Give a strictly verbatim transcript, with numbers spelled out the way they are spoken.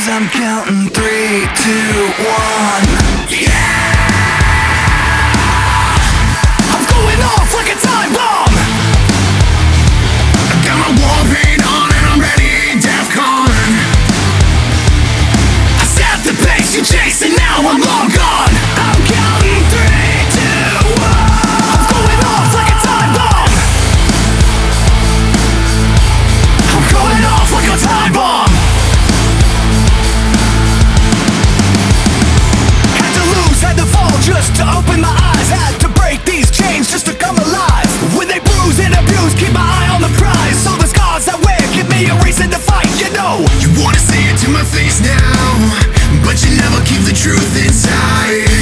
'cause I'm counting three, two, one. Yeah! I'm going off like a time bomb. Got my war paint on and I'm ready, DEFCON. I set the pace, you chasing, now I'm long gone. I'm counting three, two, one. I'm going off like a time bomb. I'm going off like a time bomb. Had to lose, had to fall just to open my eyes. Had to break these chains just to come alive. When they bruise and abuse, keep my eye on the prize. So the scars I wear give me a reason to fight, you know. You wanna say it to my face now, but you never keep the truth inside.